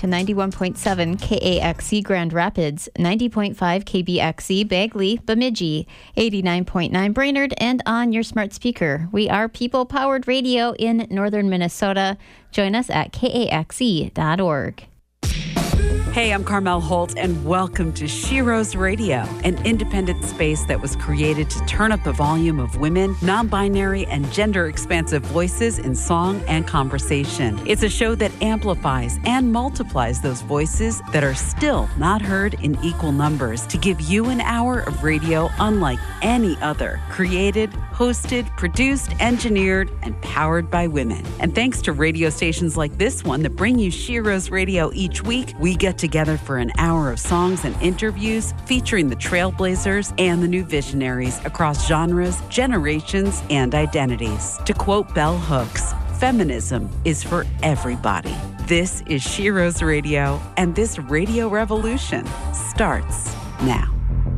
to 91.7 KAXE Grand Rapids, 90.5 KBXE Bagley, Bemidji, 89.9 Brainerd, and on your smart speaker. We are people-powered radio in northern Minnesota. Join us at kaxe.org. Hey, I'm Carmel Holt, and welcome to Sheroes Radio, an independent space that was created to turn up the volume of women, non-binary, and gender-expansive voices in song and conversation. It's a show that amplifies and multiplies those voices that are still not heard in equal numbers to give you an hour of radio unlike any other, created, hosted, produced, engineered, and powered by women. And thanks to radio stations like this one that bring you Sheroes Radio each week, we get together for an hour of songs and interviews featuring the trailblazers and the new visionaries across genres, generations, and identities. To quote Bell Hooks, feminism is for everybody. This is Sheroes Radio, and this radio revolution starts now.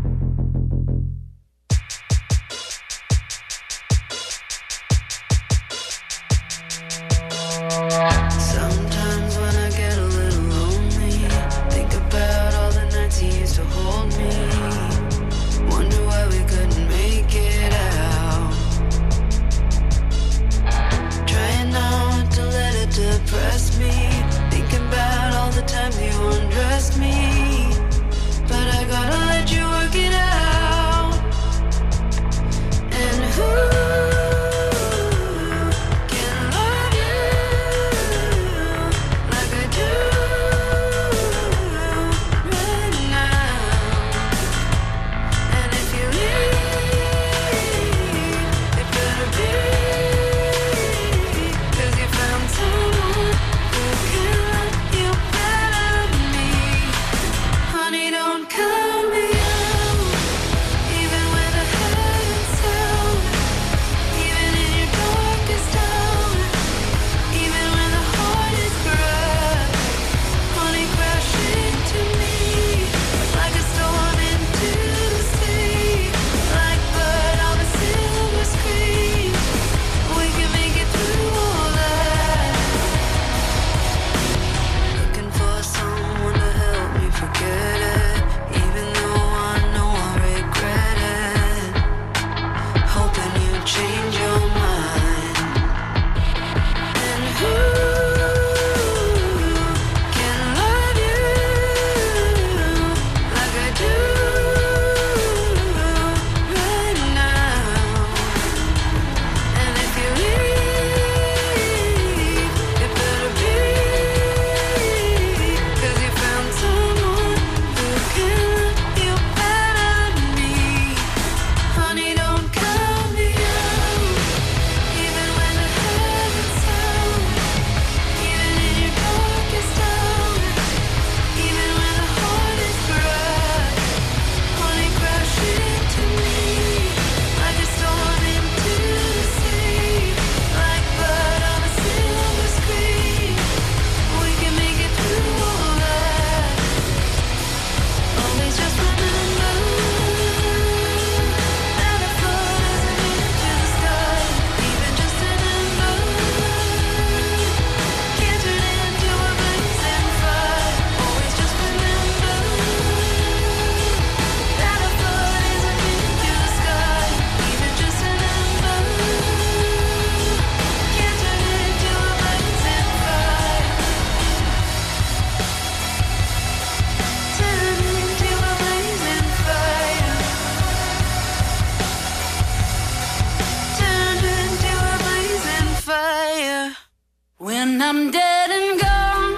When I'm dead and gone,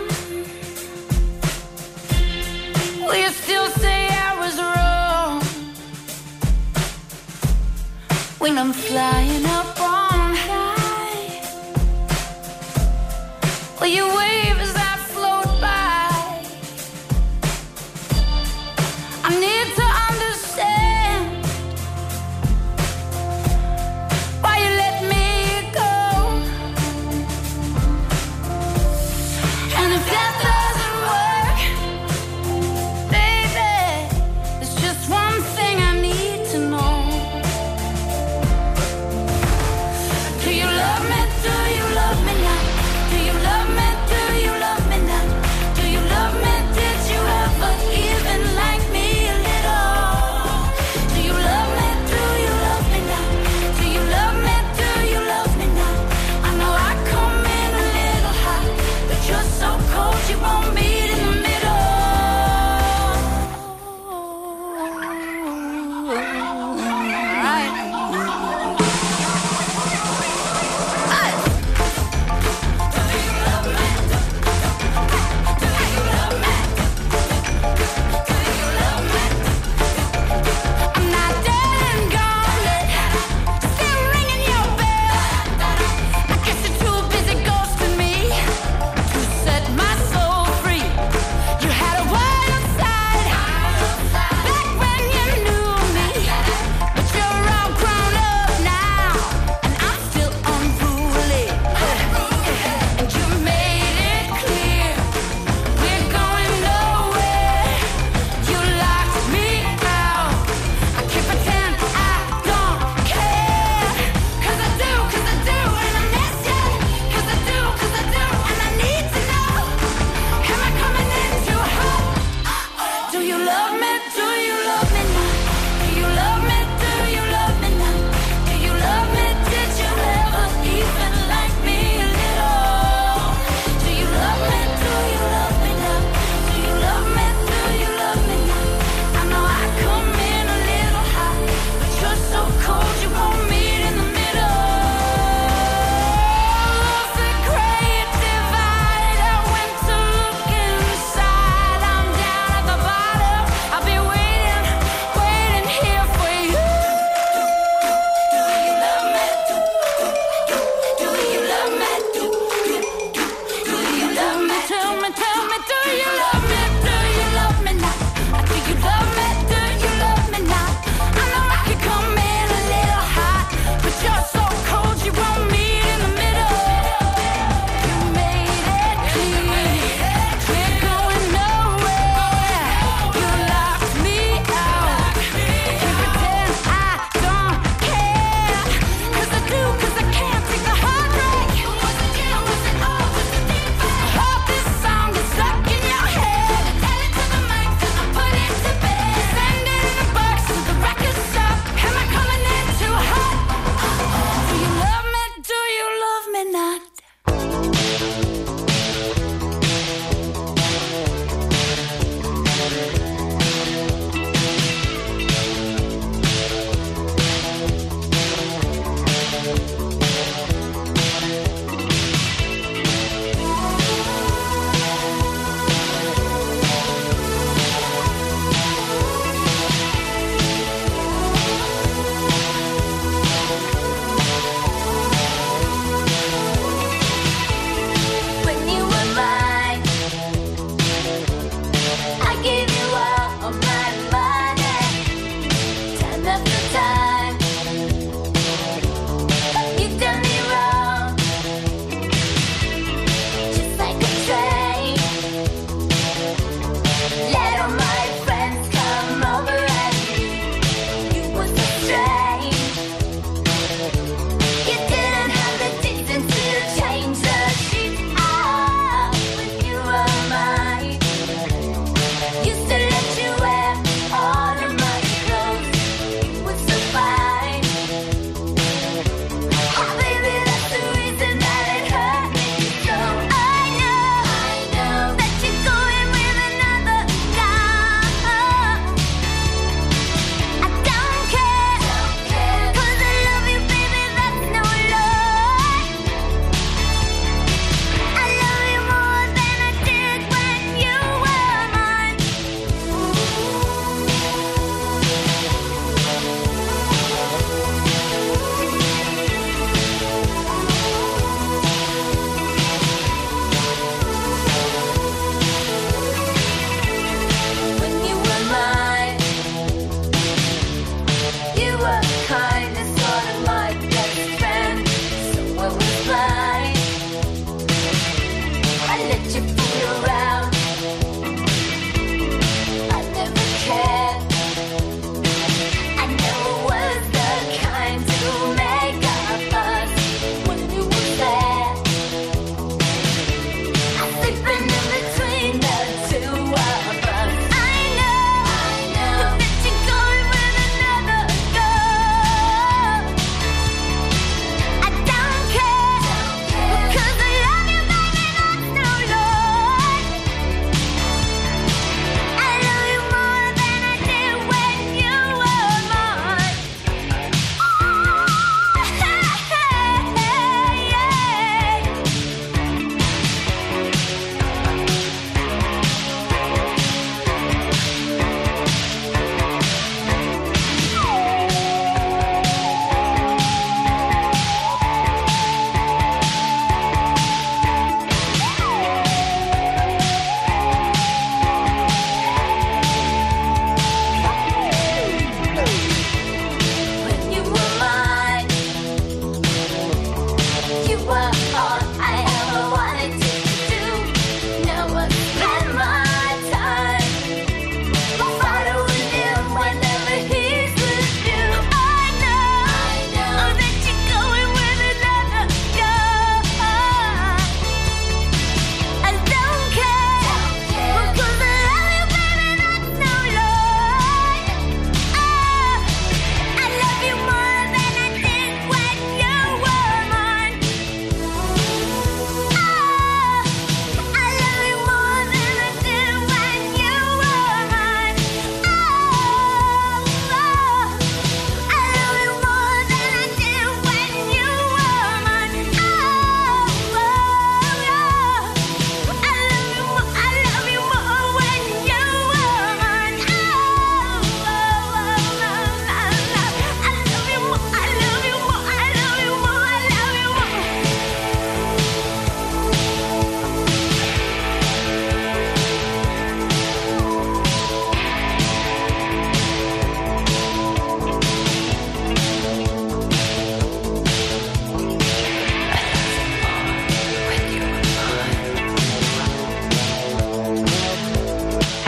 will you still say I was wrong? When I'm flying up on high, will you wave as I float by? I need to understand why you let me go. And if that doesn't work, baby, there's just one thing I need to know.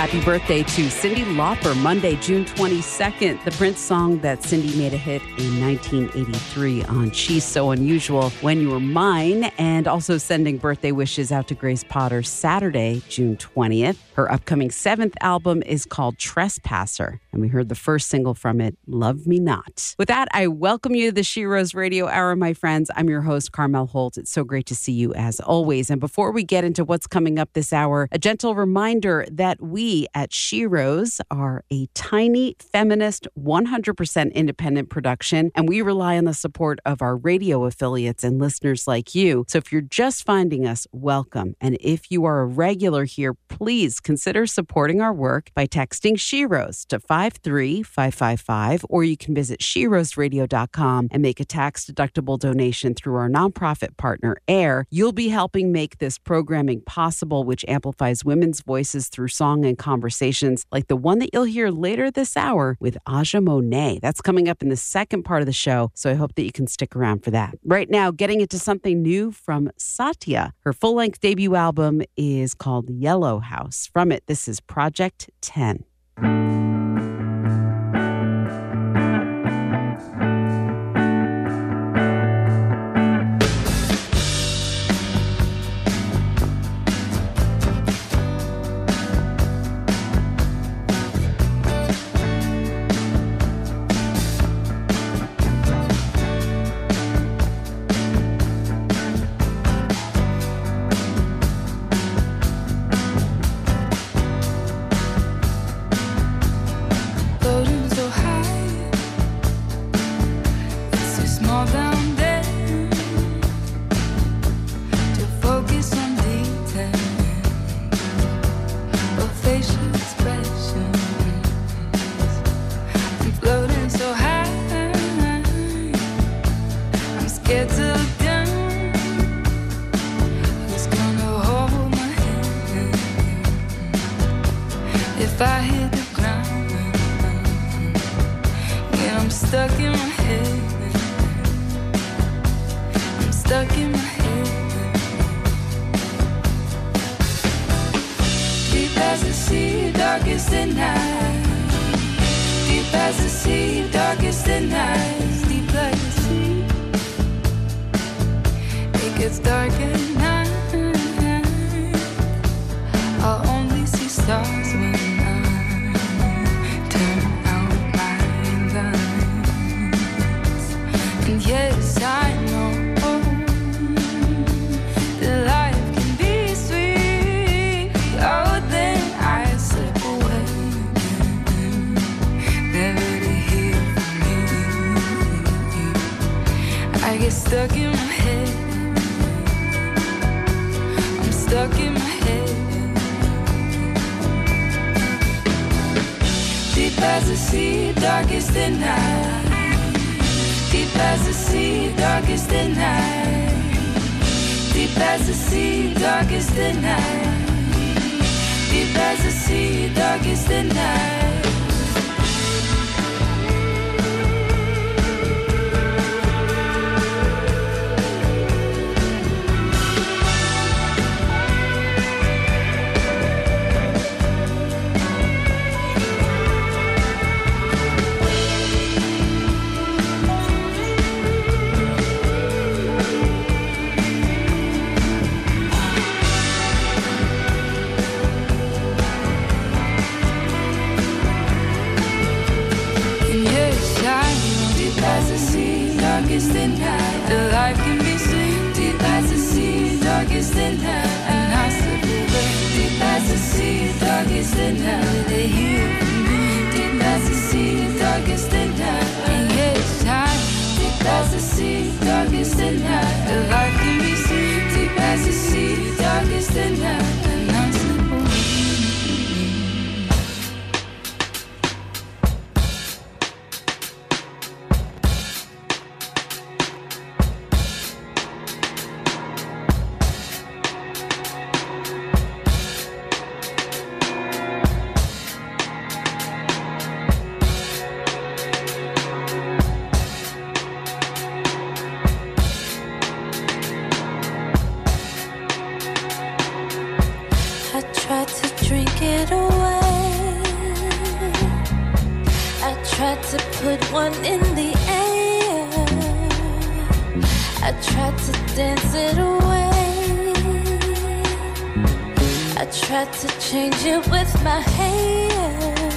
Happy birthday to Cyndi Lauper, Monday, June 22nd. The Prince song that Cyndi made a hit in 1983 on She's So Unusual, When You Were Mine, and also sending birthday wishes out to Grace Potter Saturday, June 20th. Her upcoming 7th album is called Trespasser, and we heard the first single from it, Love Me Not. With that, I welcome you to the She Rose Radio Hour, my friends. I'm your host, Carmel Holt. It's so great to see you as always. And before we get into what's coming up this hour, a gentle reminder that we at She Rose are a tiny, feminist, 100% independent production, and we rely on the support of our radio affiliates and listeners like you. So if you're just finding us, welcome. And if you are a regular here, please consider supporting our work by texting She Rose to 53555, or you can visit SheRoseRadio.com and make a tax-deductible donation through our nonprofit partner, AIR. You'll be helping make this programming possible, which amplifies women's voices through song and conversations like the one that you'll hear later this hour with Aja Monet. That's coming up in the second part of the show, so I hope that you can stick around for that. Right now, getting into something new from Satya. Her full-length debut album is called Yellow House. From it, this is Project 10. to put one in the air. I tried to dance it away. I tried to change it with my hair.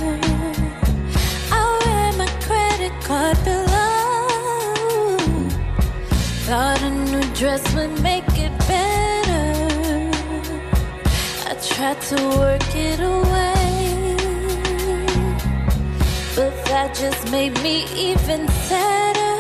I wear my credit card below. Thought a new dress would make it better. I tried to work it away, but that just made me even sadder.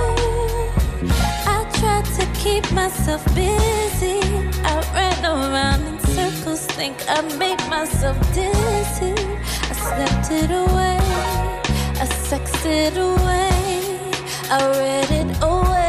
I tried to keep myself busy. I ran around in circles, think I made myself dizzy. I slept it away, I sexed it away, I read it away.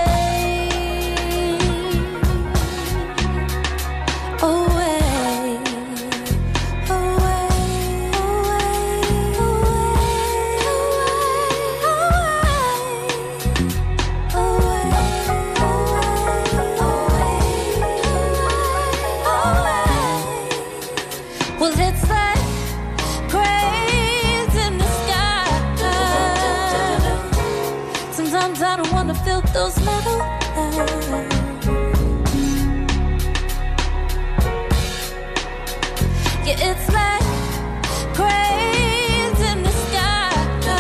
Those metal lines. Yeah, it's like cranes in the sky.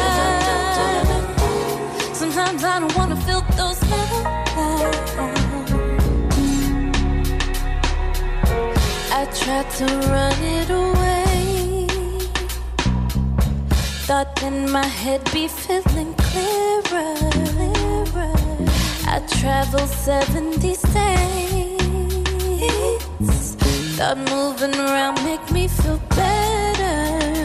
Sometimes I don't wanna feel those metal lines. I tried to run it away. Thought then my head be feeling clearer. I traveled 70 states. Thought moving around make me feel better.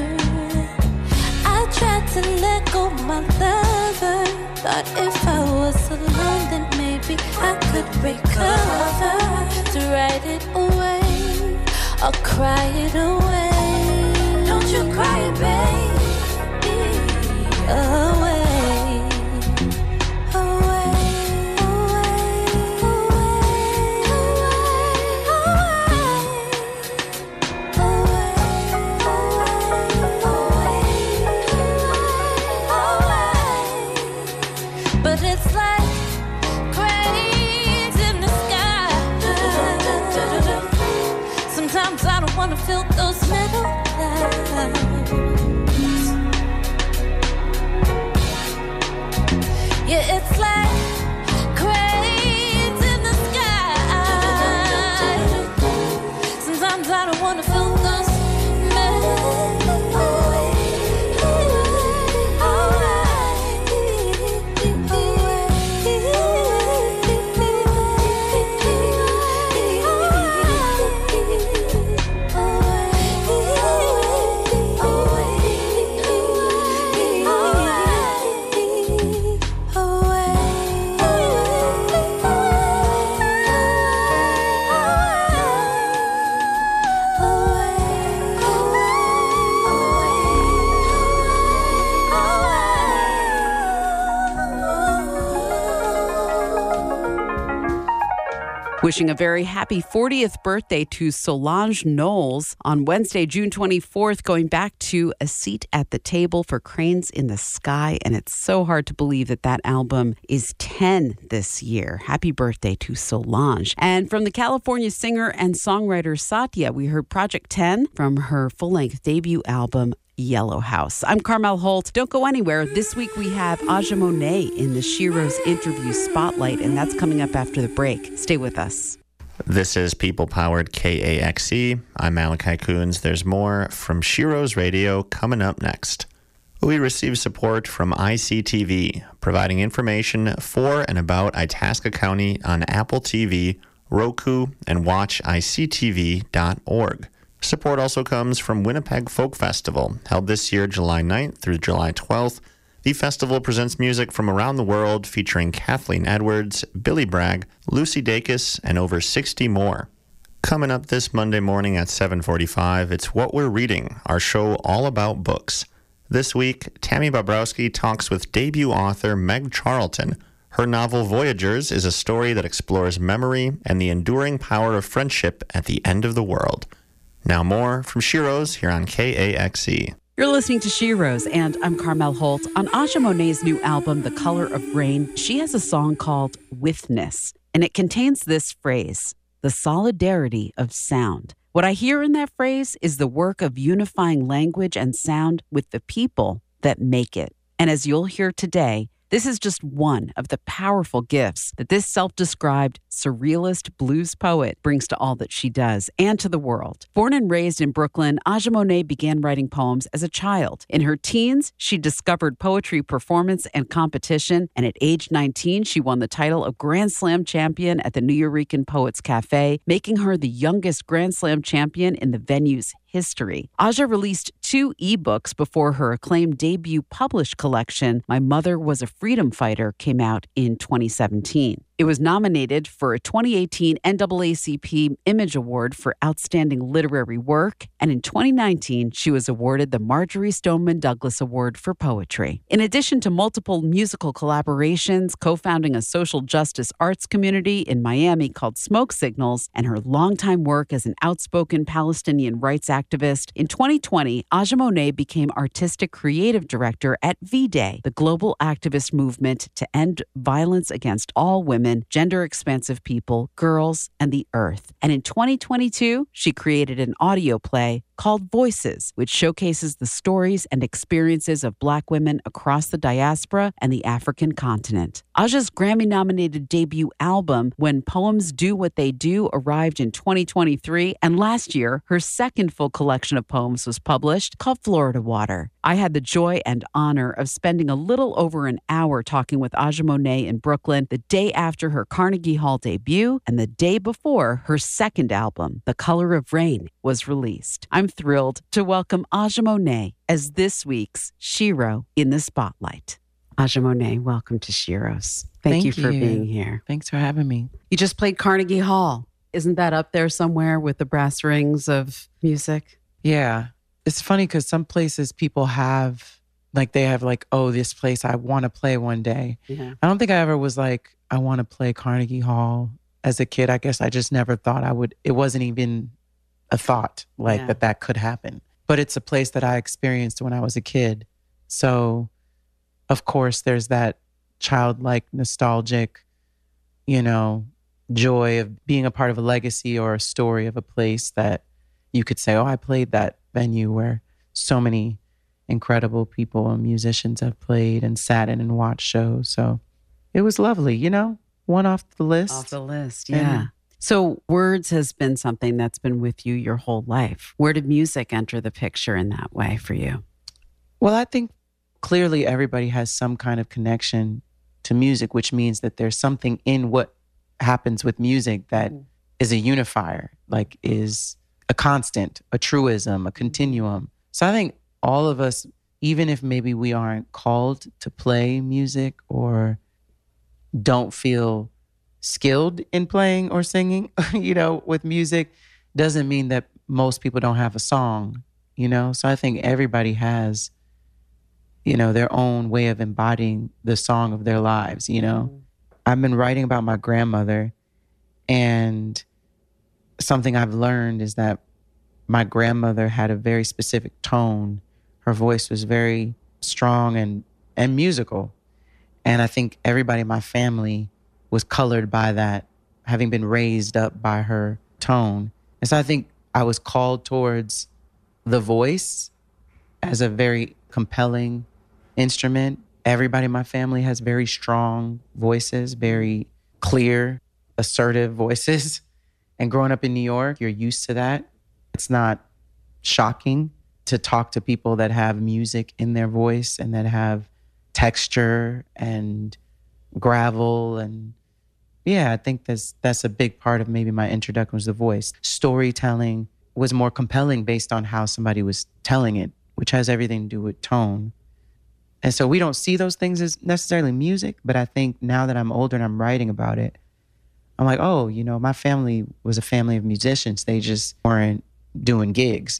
I tried to let go my lover. Thought if I was alone then maybe I could recover. To write it away or cry it away. Don't you cry, baby, away. Feel those metal lines. Yeah, it's like cranes in the sky. Sometimes I don't wanna feel those metal Wishing a very happy 40th birthday to Solange Knowles on Wednesday, June 24th, going back to A Seat at the Table for Cranes in the Sky. And it's so hard to believe that that album is 10 this year. Happy birthday to Solange. And from the California singer and songwriter Satya, we heard Project 10 from her full-length debut album, Yellow House. I'm Carmel Holt. Don't go anywhere. This week we have Aja Monet in the Shiro's interview spotlight, and that's coming up after the break. Stay with us. This is people-powered KAXE. I'm Malachi Coons. There's more from Shiro's Radio coming up next. We receive support from ICTV, providing information for and about Itasca County on Apple TV, Roku, and watchictv.org. Support also comes from Winnipeg Folk Festival, held this year July 9th through July 12th. The festival presents music from around the world featuring Kathleen Edwards, Billy Bragg, Lucy Dacus, and over 60 more. Coming up this Monday morning at 7:45, it's What We're Reading, our show all about books. This week, Tammy Bobrowski talks with debut author Meg Charlton. Her novel Voyagers is a story that explores memory and the enduring power of friendship at the end of the world. Now more from Shiro's here on KAXE. You're listening to Sheroes, and I'm Carmel Holt. On Aja Monet's new album, The Color of Rain, she has a song called Withness, and it contains this phrase, the solidarity of sound. What I hear in that phrase is the work of unifying language and sound with the people that make it. And as you'll hear today, this is just one of the powerful gifts that this self-described surrealist blues poet brings to all that she does and to the world. Born and raised in Brooklyn, Aja Monet began writing poems as a child. In her teens, she discovered poetry performance and competition, and at age 19, she won the title of Grand Slam champion at the Nuyorican Poets Cafe, making her the youngest Grand Slam champion in the venue's history. Aja released 2 ebooks before her acclaimed debut published collection, My Mother Was a Freedom Fighter, came out in 2017. It was nominated for a 2018 NAACP Image Award for Outstanding Literary Work, and in 2019, she was awarded the Marjorie Stoneman Douglas Award for Poetry. In addition to multiple musical collaborations, co-founding a social justice arts community in Miami called Smoke Signals, and her longtime work as an outspoken Palestinian rights activist, in 2020, Aja Monet became artistic creative director at V-Day, the global activist movement to end violence against all women, gender-expansive people, girls, and the earth. And in 2022, she created an audio play called Voices, which showcases the stories and experiences of Black women across the diaspora and the African continent. Aja's Grammy-nominated debut album, When Poems Do What They Do, arrived in 2023, and last year, her second full collection of poems was published, called Florida Water. I had the joy and honor of spending a little over an hour talking with Aja Monet in Brooklyn the day after her Carnegie Hall debut and the day before her second album, The Color of Rain, was released. I'm thrilled to welcome Aja Monet as this week's Shero in the Spotlight. Aja Monet, welcome to Sheroes. Thank you for being here. Thanks for having me. You just played Carnegie Hall. Isn't that up there somewhere with the brass rings of music? Yeah. It's funny because some places people have, oh, this place I want to play one day. Yeah. I don't think I ever was like, I want to play Carnegie Hall as a kid. I guess I just never thought I would. It wasn't even a thought that could happen. But it's a place that I experienced when I was a kid. So, of course, there's that childlike, nostalgic, joy of being a part of a legacy or a story of a place that you could say, oh, I played that venue where so many incredible people and musicians have played and sat in and watched shows. So it was lovely, one off the list. Off the list, yeah. So words has been something that's been with you your whole life. Where did music enter the picture in that way for you? Well, I think clearly everybody has some kind of connection to music, which means that there's something in what happens with music that is a unifier, is a constant, a truism, a continuum. So I think all of us, even if maybe we aren't called to play music or don't feel skilled in playing or singing, with music, doesn't mean that most people don't have a song, So I think everybody has, their own way of embodying the song of their lives, I've been writing about my grandmother, and something I've learned is that my grandmother had a very specific tone. Her voice was very strong and musical. And I think everybody in my family was colored by that, having been raised up by her tone. And so I think I was called towards the voice as a very compelling instrument. Everybody in my family has very strong voices, very clear, assertive voices. And growing up in New York, you're used to that. It's not shocking to talk to people that have music in their voice and that have texture and gravel. And yeah, I think that's a big part of maybe my introduction was the voice. Storytelling was more compelling based on how somebody was telling it, which has everything to do with tone. And so we don't see those things as necessarily music, but I think now that I'm older and I'm writing about it, I'm like, oh, my family was a family of musicians. They just weren't doing gigs,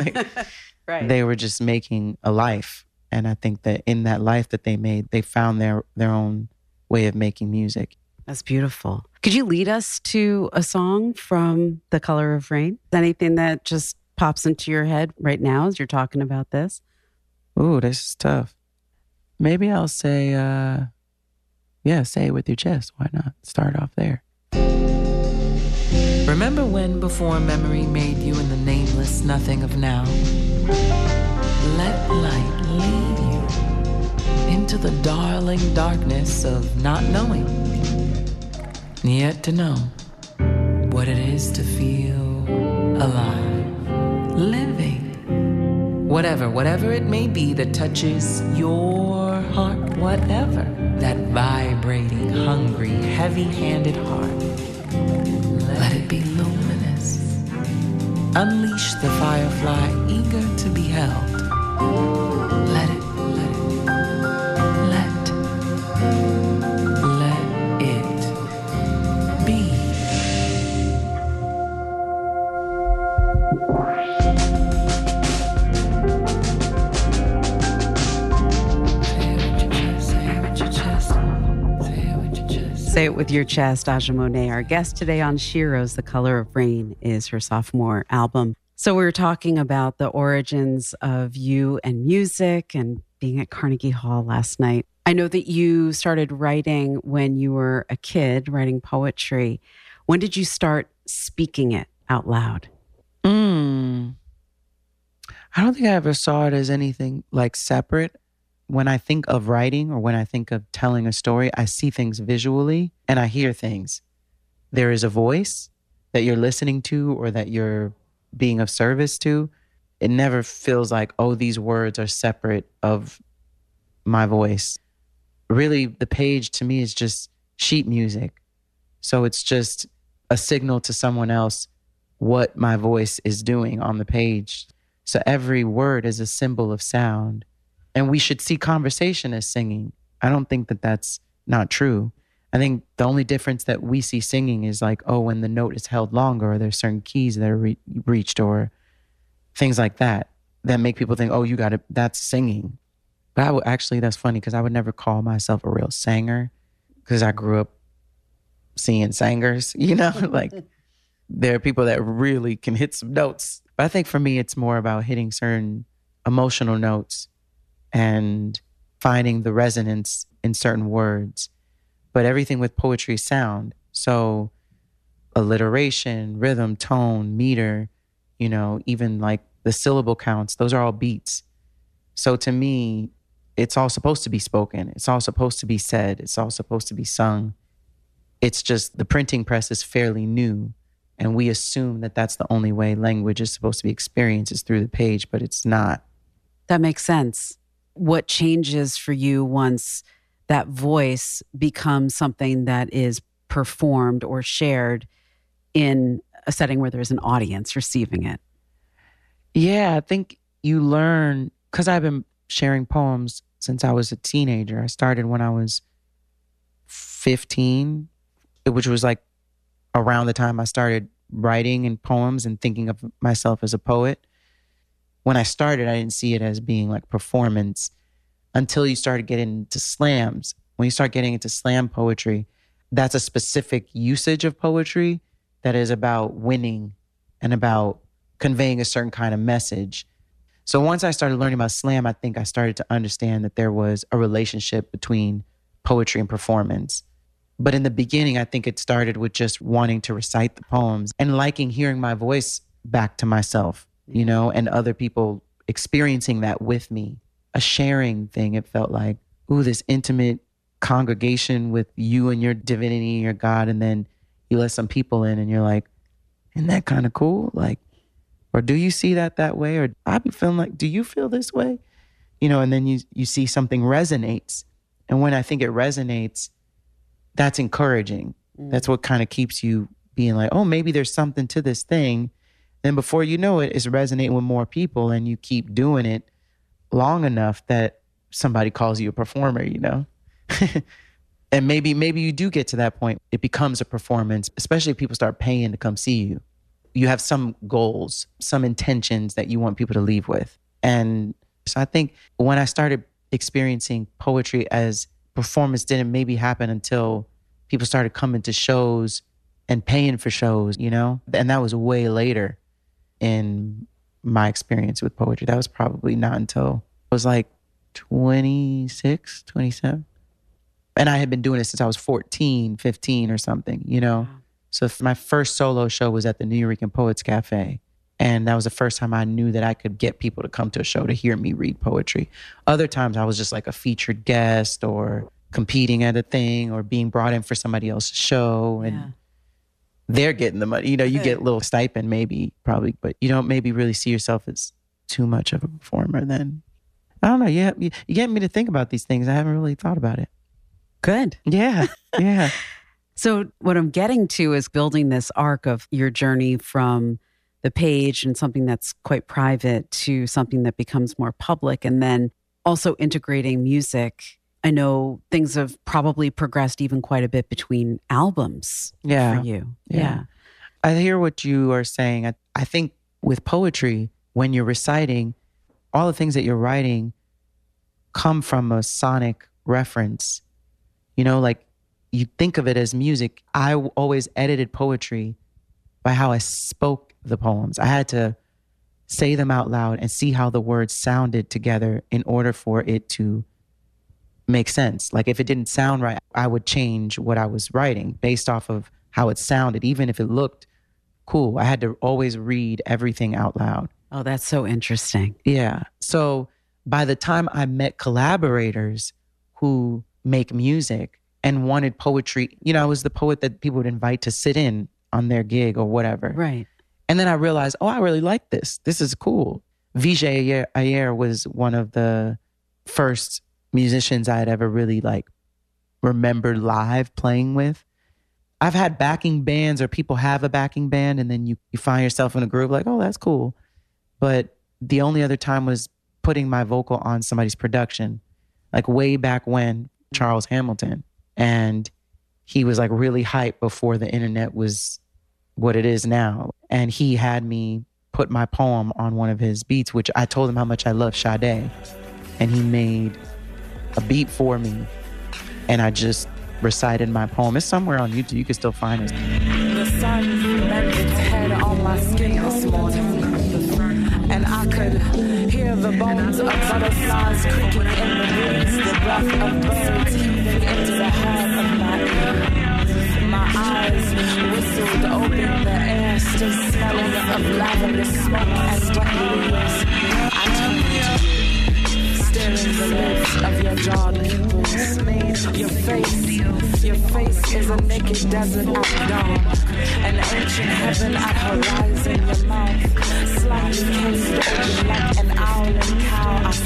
Right. They were just making a life. And I think that in that life that they made, they found their own way of making music. That's beautiful. Could you lead us to a song from The Color of Rain? Anything that just pops into your head right now as you're talking about this? Ooh, this is tough. Maybe I'll say, say it with your chest. Why not? Start off there. Remember when before memory made you in the nameless nothing of now? Let light lead you into the darling darkness of not knowing. Yet to know what it is to feel alive, living. Whatever it may be that touches your heart, whatever that vibrating, hungry, heavy-handed heart, let it be luminous. Unleash the firefly eager to be held. Let it be. Say It With Your Chest. Aja Monet, our guest today on Sheroes. The Color of Rain is her sophomore album. So we were talking about the origins of you and music and being at Carnegie Hall last night. I know that you started writing when you were a kid, writing poetry. When did you start speaking it out loud? I don't think I ever saw it as anything like separate. When I think of writing or when I think of telling a story, I see things visually and I hear things. There is a voice that you're listening to or that you're being of service to. It never feels like, oh, these words are separate of my voice. Really, the page to me is just sheet music. So it's just a signal to someone else what my voice is doing on the page. So every word is a symbol of sound. And we should see conversation as singing. I don't think that that's not true. I think the only difference that we see singing is like, oh, when the note is held longer or there's certain keys that are reached or things like that make people think, oh, you got it, that's singing. But that's funny because I would never call myself a real singer because I grew up seeing singers, like there are people that really can hit some notes. But I think for me, it's more about hitting certain emotional notes and finding the resonance in certain words. But everything with poetry is sound. So alliteration, rhythm, tone, meter, even like the syllable counts, those are all beats. So to me, it's all supposed to be spoken. It's all supposed to be said. It's all supposed to be sung. It's just the printing press is fairly new. And we assume that that's the only way language is supposed to be experienced is through the page, but it's not. That makes sense. What changes for you once that voice becomes something that is performed or shared in a setting where there's an audience receiving it? Yeah, I think you learn, because I've been sharing poems since I was a teenager. I started when I was 15, which was like around the time I started writing in poems and thinking of myself as a poet. When I started, I didn't see it as being like performance until you started getting into slams. When you start getting into slam poetry, that's a specific usage of poetry that is about winning and about conveying a certain kind of message. So once I started learning about slam, I think I started to understand that there was a relationship between poetry and performance. But in the beginning, I think it started with just wanting to recite the poems and liking hearing my voice back to myself, and other people experiencing that with me. A sharing thing, it felt like, ooh, this intimate congregation with you and your divinity, your God, and then you let some people in and you're like, isn't that kind of cool? Like, or do you see that way? Or I be feeling like, do you feel this way? And then you see something resonates. And when I think it resonates, that's encouraging. That's what kind of keeps you being like, oh, maybe there's something to this thing. Then before you know it, it's resonating with more people and you keep doing it long enough that somebody calls you a performer, And maybe you do get to that point. It becomes a performance, especially if people start paying to come see you. You have some goals, some intentions that you want people to leave with. And so I think when I started experiencing poetry as performance didn't maybe happen until people started coming to shows and paying for shows, and that was way later in my experience with poetry. That was probably not until was like 26, 27. And I had been doing it since I was 14, 15 or something, you know? Wow. So my first solo show was at the New Eurekan Poets Cafe. And that was the first time I knew that I could get people to come to a show to hear me read poetry. Other times I was just like a featured guest or competing at a thing or being brought in for somebody else's show. And they're getting the money. You know, you get a little stipend maybe, probably, but you don't maybe really see yourself as too much of a performer then. I don't know. You get me to think about these things. I haven't really thought about it. Good. Yeah. Yeah. So what I'm getting to is building this arc of your journey from the page and something that's quite private to something that becomes more public, and then also integrating music. I know things have probably progressed even quite a bit between albums for you. Yeah. I hear what you are saying. I think with poetry, when you're reciting, all the things that you're writing come from a sonic reference. You know, like you think of it as music. I always edited poetry by how I spoke the poems. I had to say them out loud and see how the words sounded together in order for it to make sense. Like if it didn't sound right, I would change what I was writing based off of how it sounded, even if it looked cool. I had to always read everything out loud. Oh, that's so interesting. Yeah. So by the time I met collaborators who make music and wanted poetry, you know, I was the poet that people would invite to sit in on their gig or whatever. Right. And then I realized, oh, I really like this. This is cool. Vijay Iyer was one of the first musicians I had ever really like remembered live playing with. I've had backing bands or people have a backing band and then you find yourself in a groove like, oh, that's cool. But the only other time was putting my vocal on somebody's production, like way back when, Charles Hamilton. And he was like really hyped before the internet was what it is now. And he had me put my poem on one of his beats, which I told him how much I love Sade. And he made a beat for me. And I just recited my poem. It's somewhere on YouTube. You can still find it. The sun bent its head on my skin this morning. And I could hear the bones of butterflies creaking in the breeze, the breath of birds heaving into the heart of my ear. My eyes whistled open, the air still smelling of lavender smoke and wet leaves. I turned to you, staring the lids of your jawed pupils. Your face is a naked desert at dawn, an ancient heaven at horizon. Your mouth slightly cased open like an owl and cow. I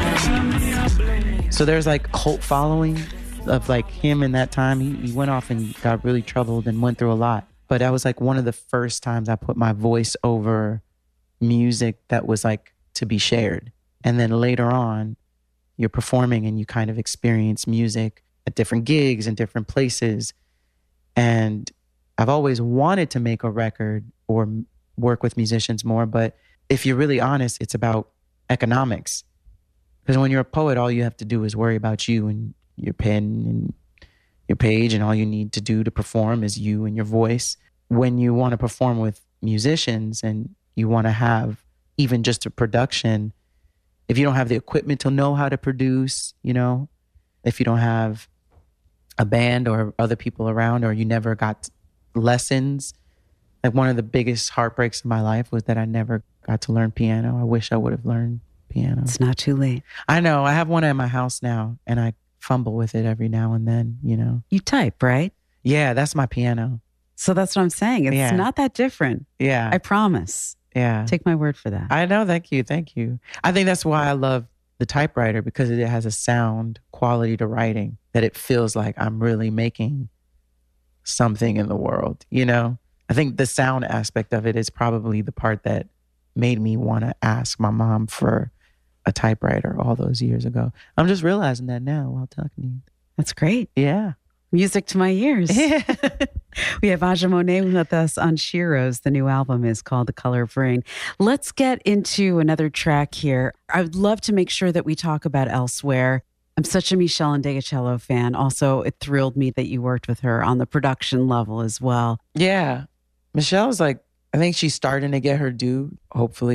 smile. So there's like cult following of like him in that time. He went off and got really troubled and went through a lot. But that was like one of the first times I put my voice over music that was like to be shared. And then later on, you're performing and you kind of experience music at different gigs and different places. And I've always wanted to make a record or work with musicians more. But if you're really honest, it's about economics. Because when you're a poet, all you have to do is worry about you and your pen and your page, and all you need to do to perform is you and your voice. When you want to perform with musicians and you want to have even just a production, if you don't have the equipment to know how to produce, you know, if you don't have a band or other people around, or you never got lessons. Like one of the biggest heartbreaks of my life was that I never got to learn piano. I wish I would have learned piano. It's not too late. I know. I have one at my house now and I fumble with it every now and then, you know. You type, right? Yeah, that's my piano. So that's what I'm saying. It's not that different. Yeah. I promise. Yeah. Take my word for that. I know. Thank you. Thank you. I think that's why I love the typewriter, because it has a sound quality to writing that it feels like I'm really making something in the world, you know? I think the sound aspect of it is probably the part that made me want to ask my mom for a typewriter all those years ago. I'm just realizing that now while talking to you. That's great. Yeah. Music to my ears. Yeah. We have Aja Monet with us on Shiro's. The new album is called The Color of Rain. Let's get into another track here. I would love to make sure that we talk about Elsewhere. I'm such a Meshell Ndegeocello fan. Also, it thrilled me that you worked with her on the production level as well. Yeah. Meshell's like, I think she's starting to get her due, hopefully.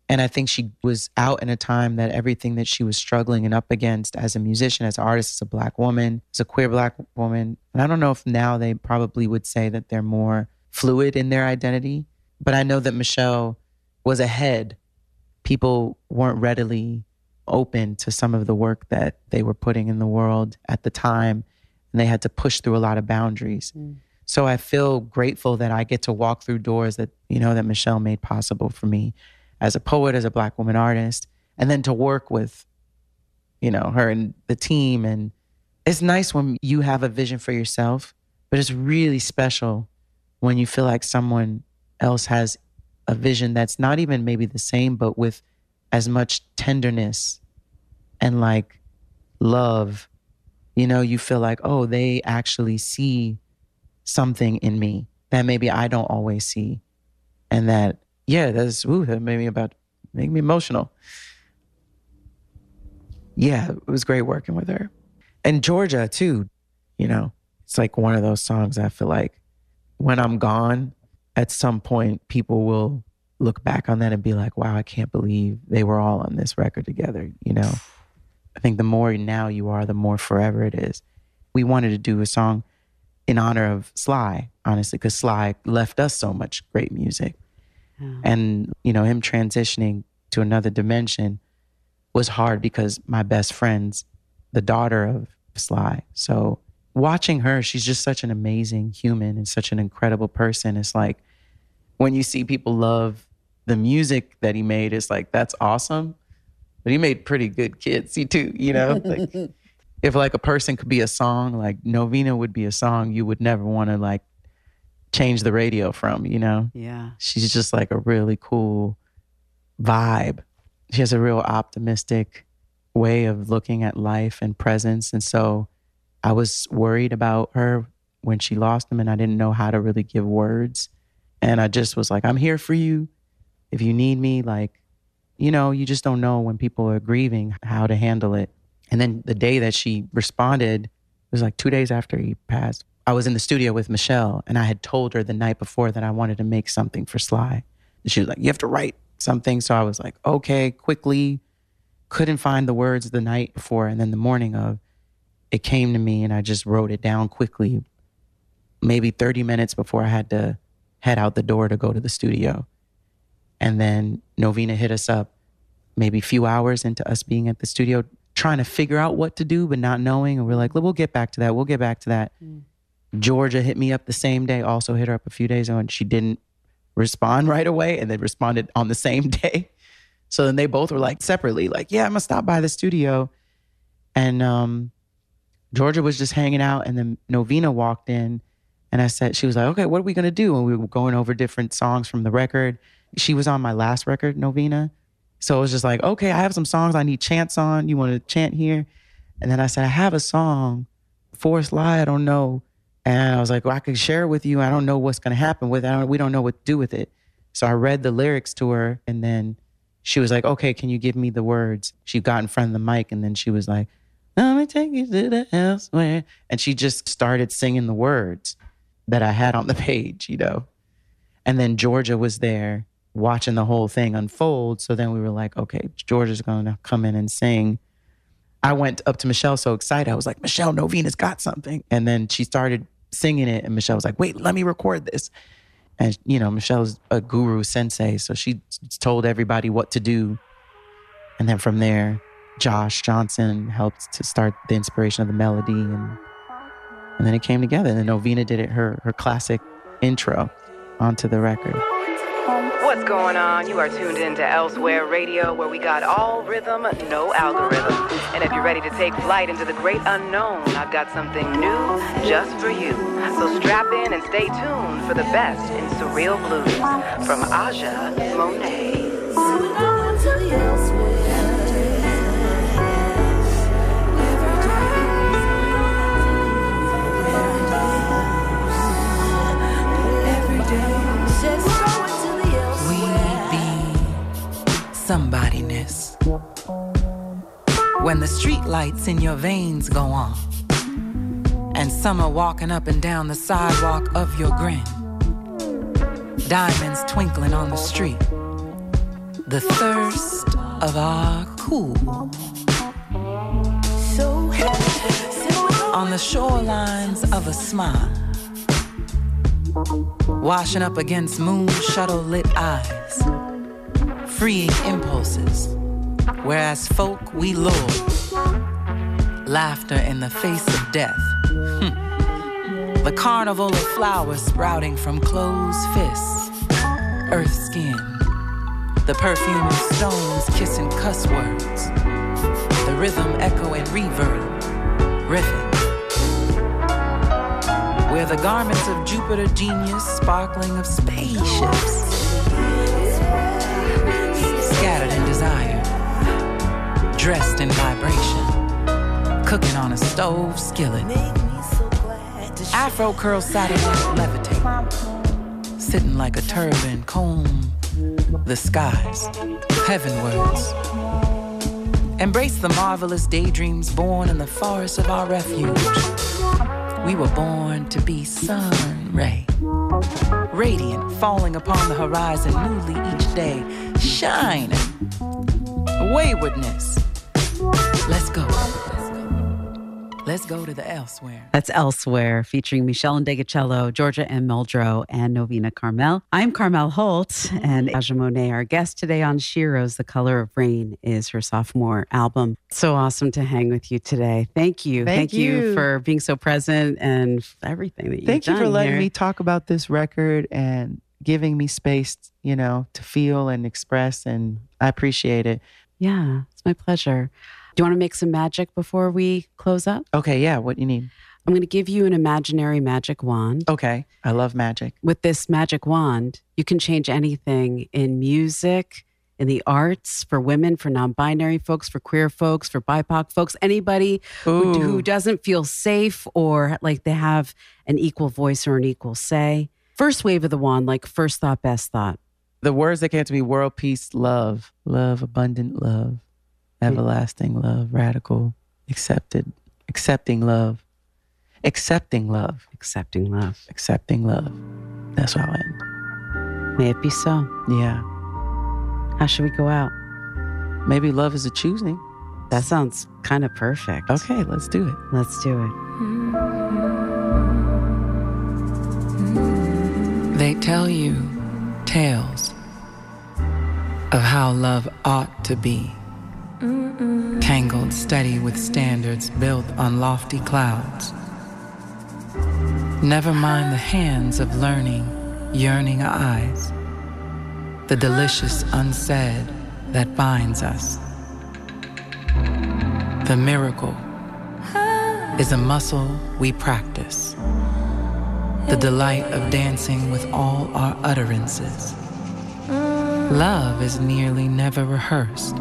And I think she was out in a time that everything that she was struggling and up against as a musician, as an artist, as a Black woman, as a queer Black woman. And I don't know if now they probably would say that they're more fluid in their identity. But I know that Michelle was ahead. People weren't readily open to some of the work that they were putting in the world at the time. And they had to push through a lot of boundaries. So I feel grateful that I get to walk through doors that, that Michelle made possible for me as a poet, as a Black woman artist, and then to work with, her and the team. And it's nice when you have a vision for yourself, but it's really special when you feel like someone else has a vision that's not even maybe the same, but with as much tenderness and like love. You feel like, oh, they actually see something in me that maybe I don't always see. And that, that made me emotional. Yeah, it was great working with her. And Georgia too, it's like one of those songs I feel like when I'm gone, at some point people will look back on that and be like, wow, I can't believe they were all on this record together, I think the more now you are, the more forever it is. We wanted to do a song in honor of Sly, honestly, because Sly left us so much great music. And, him transitioning to another dimension was hard because my best friend's the daughter of Sly. So watching her, she's just such an amazing human and such an incredible person. It's like when you see people love the music that he made, it's like, that's awesome. But he made pretty good kids, too, Like, if like a person could be a song, like Novena would be a song you would never want to like change the radio from, Yeah. She's just like a really cool vibe. She has a real optimistic way of looking at life and presence. And so I was worried about her when she lost him and I didn't know how to really give words. And I just was like, I'm here for you. If you need me, like, you just don't know when people are grieving how to handle it. And then the day that she responded, it was like 2 days after he passed. I was in the studio with Michelle and I had told her the night before that I wanted to make something for Sly. And she was like, you have to write something. So I was like, okay, quickly. Couldn't find the words the night before. And then the morning of, it came to me and I just wrote it down quickly, maybe 30 minutes before I had to head out the door to go to the studio. And then Novena hit us up maybe a few hours into us being at the studio, trying to figure out what to do, but not knowing. And we're like, we'll get back to that. We'll get back to that. Georgia hit me up the same day, also hit her up a few days ago, and she didn't respond right away and then responded on the same day. So then they both were like separately, like, yeah, I'm gonna stop by the studio. And Georgia was just hanging out and then Novena walked in and she was like, okay, what are we gonna do? And we were going over different songs from the record. She was on my last record, Novena. So it was just like, okay, I have some songs I need chants on. You want to chant here? And then I said, I have a song for Sly, I don't know. And I was like, well, I could share it with you. I don't know what's going to happen with it. We don't know what to do with it. So I read the lyrics to her and then she was like, okay, can you give me the words? She got in front of the mic and then she was like, let me take you to the elsewhere. And she just started singing the words that I had on the page, And then Georgia was there watching the whole thing unfold. So then we were like, okay, Georgia's going to come in and sing. I went up to Michelle so excited. I was like, Michelle, Novena's got something. And then she started singing it and Michelle was like, wait, let me record this. And, Michelle's a guru sensei. So she told everybody what to do. And then from there, Josh Johnson helped to start the inspiration of the melody. And then it came together. And then Novena did it, her classic intro onto the record. What's going on? You are tuned into Elsewhere Radio, where we got all rhythm, no algorithm. And if you're ready to take flight into the great unknown, I've got something new just for you. So strap in and stay tuned for the best in surreal blues from Aja Monet. We're going to the elsewhere. Somebodyness. When the street lights in your veins go on and summer walking up and down the sidewalk of your grin, diamonds twinkling on the street, the thirst of our cool. On the shorelines of a smile, washing up against moon shuttle-lit eyes, freeing impulses, whereas folk we lure, laughter in the face of death. The carnival of flowers sprouting from closed fists, earth skin, the perfume of stones kissing cuss words, the rhythm echoing reverb, riffing. Where the garments of Jupiter genius sparkling of spaceships, scattered in desire, dressed in vibration, cooking on a stove skillet. Afro curl satellite levitate, sitting like a turban comb the skies, heavenwards. Embrace the marvelous daydreams born in the forest of our refuge. We were born to be sun ray, radiant, falling upon the horizon newly each day, shining. Waywardness. Let's go. Let's go to the Elsewhere. That's Elsewhere, featuring Michelle Ndegeocello, Georgia M. Muldrow, and Novena Carmel. I'm Carmel Holt, and Aja Monet, our guest today on Shiro's The Color of Rain, is her sophomore album. So awesome to hang with you today. Thank you. Thank you for being so present and everything that you've done. Thank you for letting here. me talk about this record and giving me space, to feel and express, and I appreciate it. Yeah, it's my pleasure. Do you want to make some magic before we close up? Okay, yeah, what you need? I'm going to give you an imaginary magic wand. Okay, I love magic. With this magic wand, you can change anything in music, in the arts, for women, for non-binary folks, for queer folks, for BIPOC folks, anybody who doesn't feel safe or like they have an equal voice or an equal say. First wave of the wand, like first thought, best thought. The words that came to me: world peace, love, abundant love. Everlasting love, radical, accepting love. Accepting love. That's how I end. May it be so. Yeah. How should we go out? Maybe love is a choosing. That sounds kind of perfect. Okay, let's do it. Let's do it. They tell you tales of how love ought to be. Tangled steady with standards built on lofty clouds. Never mind the hands of learning, yearning eyes. The delicious unsaid that binds us. The miracle is a muscle we practice. The delight of dancing with all our utterances. Love is nearly never rehearsed.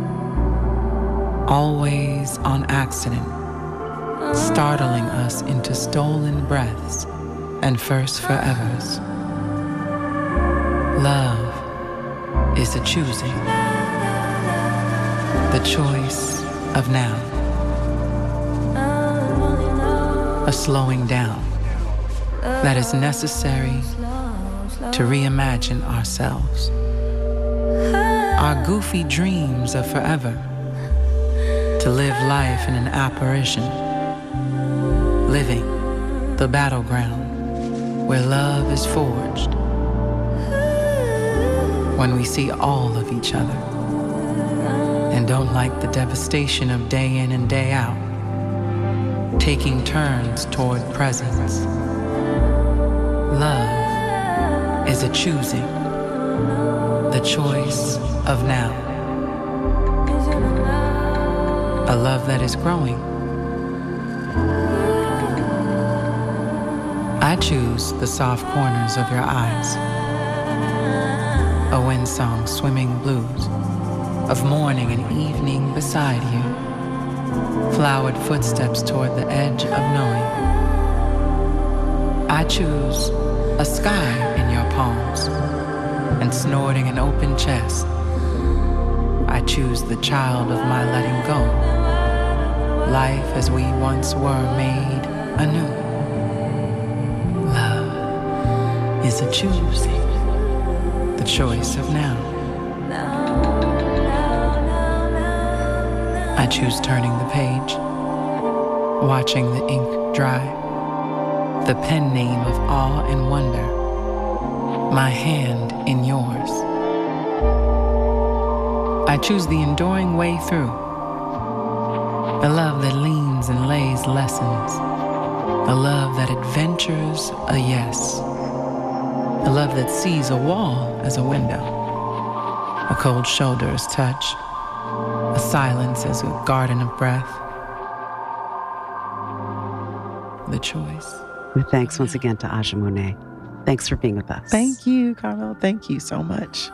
Always on accident, startling us into stolen breaths and first forevers. Love is a choosing, the choice of now, a slowing down that is necessary to reimagine ourselves. Our goofy dreams of forever. To live life in an apparition, living the battleground where love is forged. When we see all of each other and don't like the devastation of day in and day out, taking turns toward presence. Love is a choosing, the choice of now. A love that is growing. I choose the soft corners of your eyes. A wind song swimming blues of morning and evening beside you. Flowered footsteps toward the edge of knowing. I choose a sky in your palms and snorting an open chest. I choose the child of my letting go. Life as we once were made anew. Love is a choosing, the choice of now. I choose turning the page, watching the ink dry, the pen name of awe and wonder, my hand in yours. I choose the enduring way through, a love that leans and lays lessons, a love that adventures a yes, a love that sees a wall as a window, a cold shoulder as touch, a silence as a garden of breath. The choice. Thanks once again to Aja Monet. Thanks for being with us. Thank you, Carmel. Thank you so much.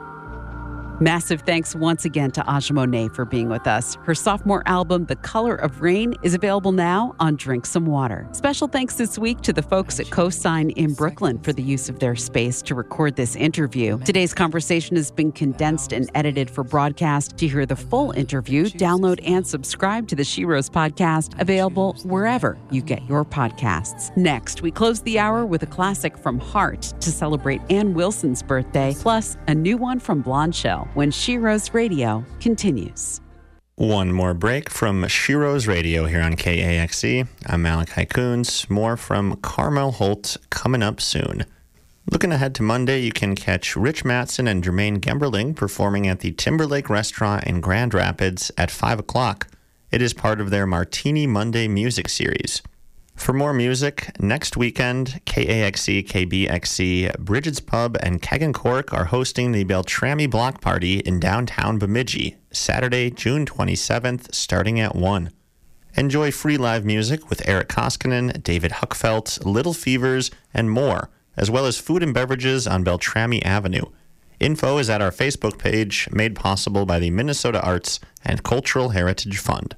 Massive thanks once again to Aja Monet for being with us. Her sophomore album, The Color of Rain, is available now on Drink Some Water. Special thanks this week to the folks at Cosign in Brooklyn for the use of their space to record this interview. Today's conversation has been condensed and edited for broadcast. To hear the full interview, download and subscribe to the She Rose podcast, available wherever you get your podcasts. Next, we close the hour with a classic from Heart to celebrate Ann Wilson's birthday, plus a new one from Blonde Shell, when She Rose Radio continues. One more break from She Rose Radio here on KAXE. I'm Malachi Coons. More from Carmel Holt coming up soon. Looking ahead to Monday, you can catch Rich Mattson and Jermaine Gemberling performing at the Timberlake Restaurant in Grand Rapids at 5 o'clock. It is part of their Martini Monday music series. For more music, next weekend, KAXE, KBXE, Bridget's Pub, and Keg and Cork are hosting the Beltrami Block Party in downtown Bemidji, Saturday, June 27th, starting at 1. Enjoy free live music with Eric Koskinen, David Huckfelt, Little Fevers, and more, as well as food and beverages on Beltrami Avenue. Info is at our Facebook page, made possible by the Minnesota Arts and Cultural Heritage Fund.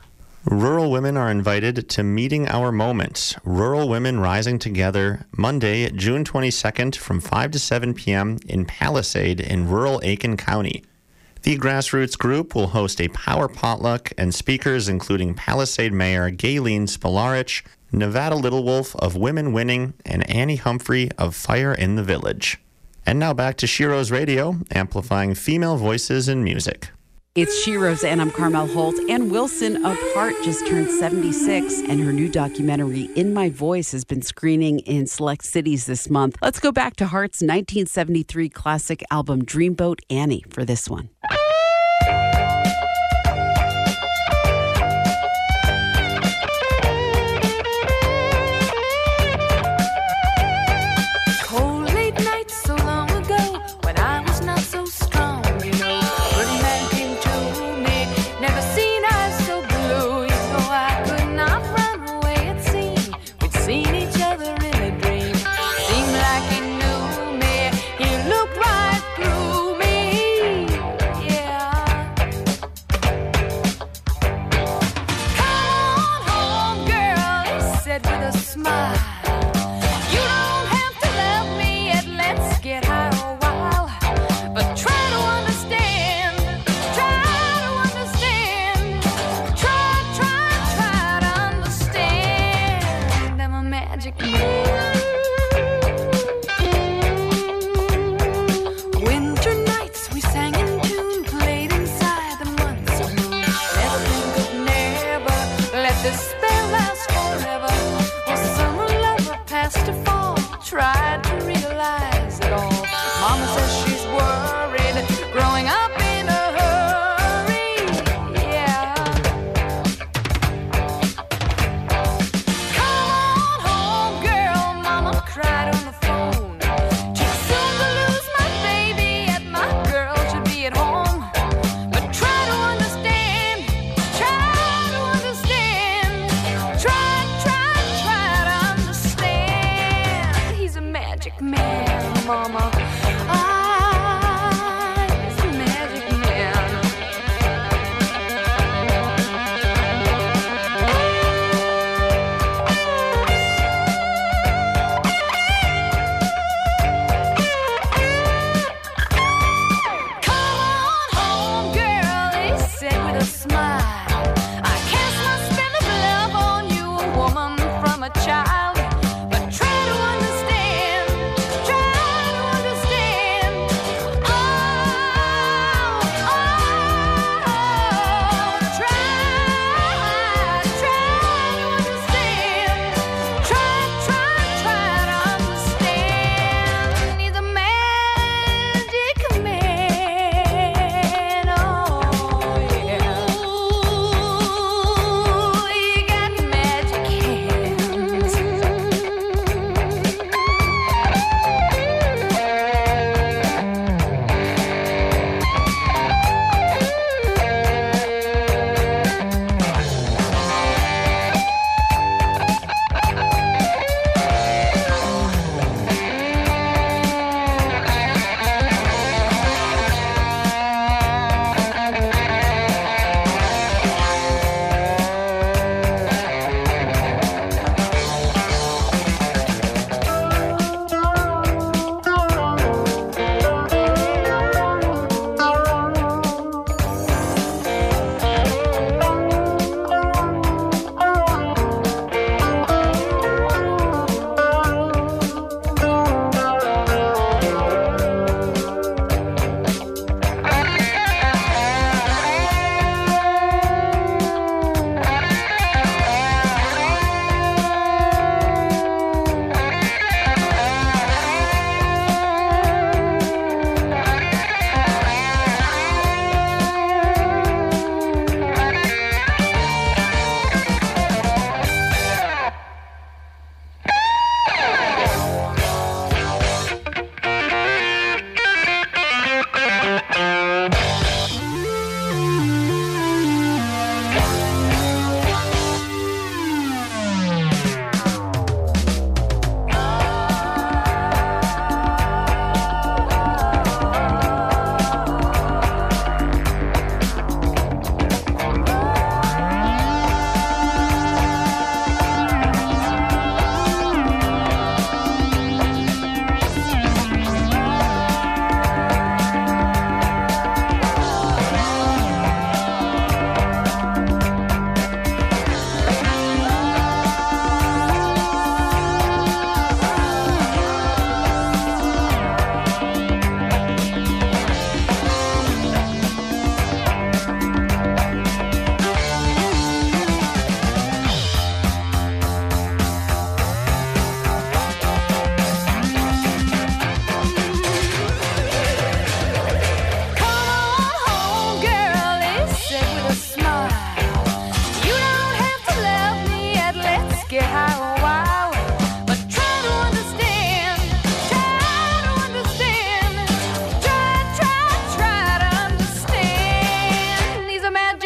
Rural women are invited to Meeting Our Moment, Rural Women Rising Together, Monday, June 22nd from 5 to 7 p.m. in Palisade in rural Aiken County. The grassroots group will host a power potluck and speakers including Palisade Mayor Gayleen Spolarich, Nevada Little Wolf of Women Winning, and Annie Humphrey of Fire in the Village. And now back to She Rose Radio, amplifying female voices in music. It's She Rose, and I'm Carmel Holt. Ann Wilson of Heart just turned 76, and her new documentary, In My Voice, has been screening in select cities this month. Let's go back to Heart's 1973 classic album, Dreamboat Annie, for this one.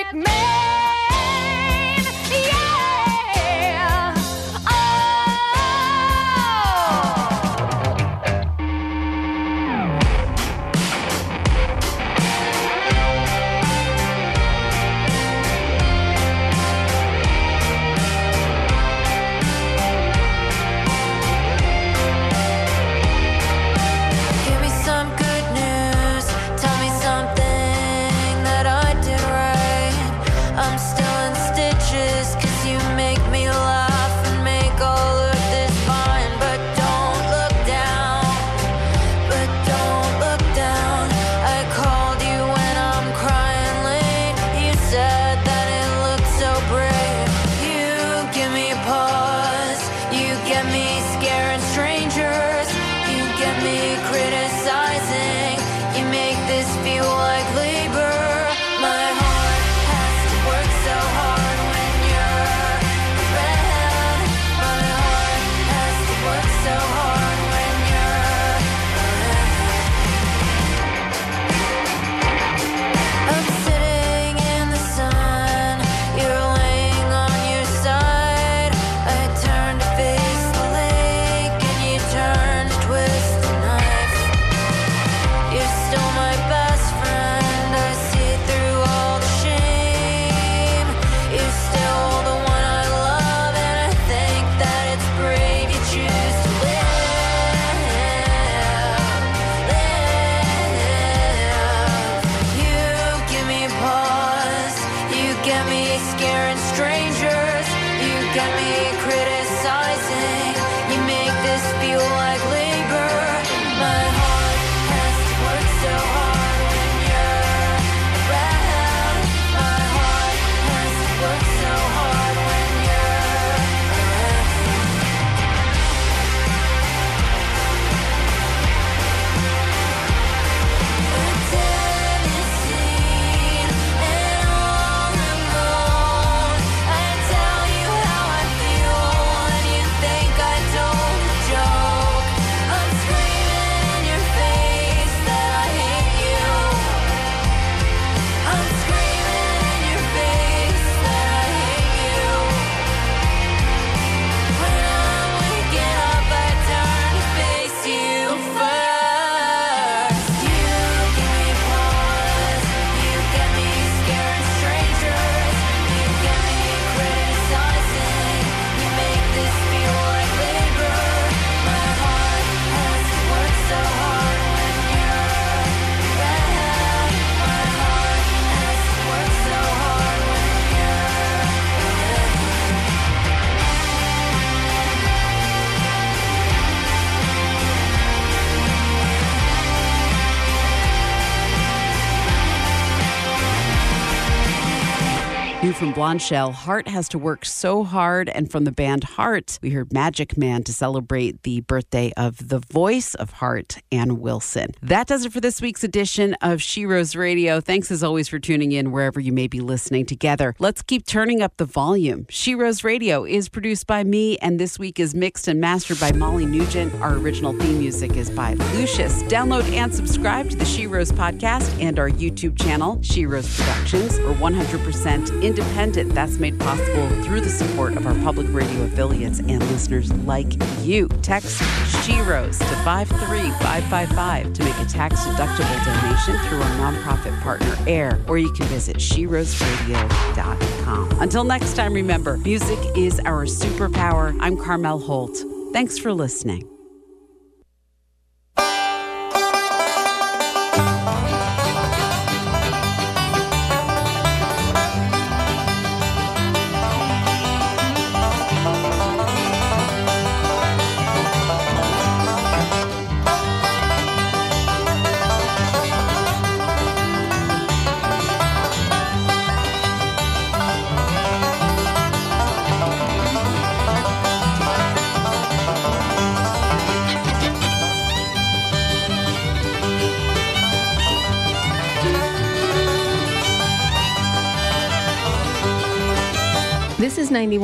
Maine, yeah. Oh. Give me some good news. Tell me something that I did right. I'm still in stitches 'cause you make me laugh and make all of this fine. But don't look down. But don't look down. I called you when I'm crying late. You said that it looked so brave. You give me pause. You get me scaring strangers. You get me criticizing. You make this feel like labor. My heart has to work so hard when you're around. My heart has to work so hard when you're around. I'm sitting in the sun. You're laying on your side. I turn to face the lake and you turn to twist the knife. You're still my best friend. I see through all the shame. You're still the one I love, and I think that it's brave you choose to live. You give me pause. You get me scaring strangers. You get me criticizing. You make this feel like labor. My heart has to work so hard when you're around. My heart has to work so hard when you're around. Tennessee and all alone. I tell you how I feel and you think I told a joke. I'm screaming in your face that I hate you. I'm screaming in your face that I hate you. When I'm waking up, I turn to face you first. You give me pause. You get me scaring strangers. You get me criticizing. You make this feel like labor. My heart has to work so hard when you're around. My heart has to work so hard when you're around. New from Blonde Shell, Heart Has to Work So Hard. And from the band Heart, we heard Magic Man to celebrate the birthday of the voice of Heart, Ann Wilson. That does it for this week's edition of She Rose Radio. Thanks as always for tuning in wherever you may be listening together. Let's keep turning up the volume. She Rose Radio is produced by me, and this week is mixed and mastered by Molly Nugent. Our original theme music is by Lucius. Download and subscribe to the She Rose podcast and our YouTube channel, She Rose Productions. We're 100% independent. That's made possible through the support of our public radio affiliates and listeners like you. Text She Rose to 53555 to make a tax-deductible donation through our nonprofit partner AIR, or you can visit sheroseradio.com. Until next time, remember, music is our superpower. I'm Carmel Holt. Thanks for listening. This is 91.